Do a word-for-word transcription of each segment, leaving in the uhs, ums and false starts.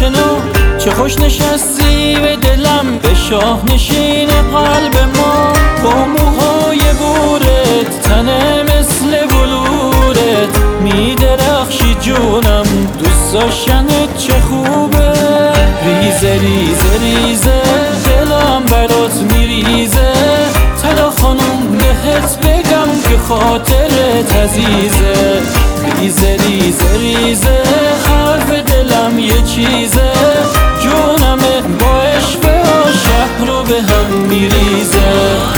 شنو چه خوش نشستی به دلم، به شاه نشین قلب ما. با موهای بورت، تنه مثل بلورت، می درخشی جونم، دوست داشتنت چه خوبه. ریزه ریزه ریزه دلم برات میریزه، طلا خانم بهت بگم که خاطرت عزیزه. ریزه ریزه ریزه حرف دلم یه چیزه، جونمه با عشق و شهر رو به هم میریزه.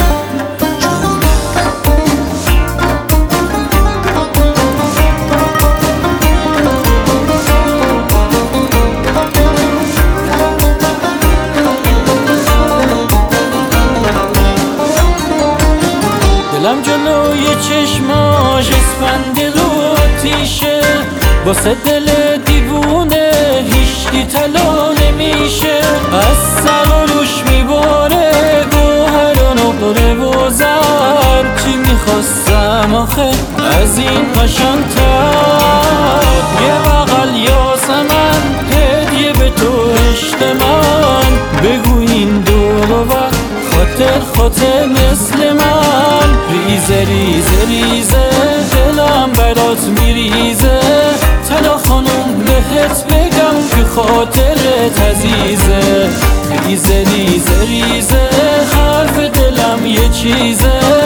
دلم جلوی چشماش اسفند رو آتیشه، واسه دل دیوونه هیچکی طلا نمیشه. از سر و روش میباره گوهر و نقره و زر، چی میخواستم آخه از این قشنگ‌تر؟ یه بغل یاسمن هدیه به تو عشق من، بگو این دور و بر خاطر خاطر مثل من. ریزه ریزه ریزه دلم برات میریزه، طلا خانم بهت بگم که خاطرت عزیزه. ریزه ریزه ریزه حرف دلم یه چیزه،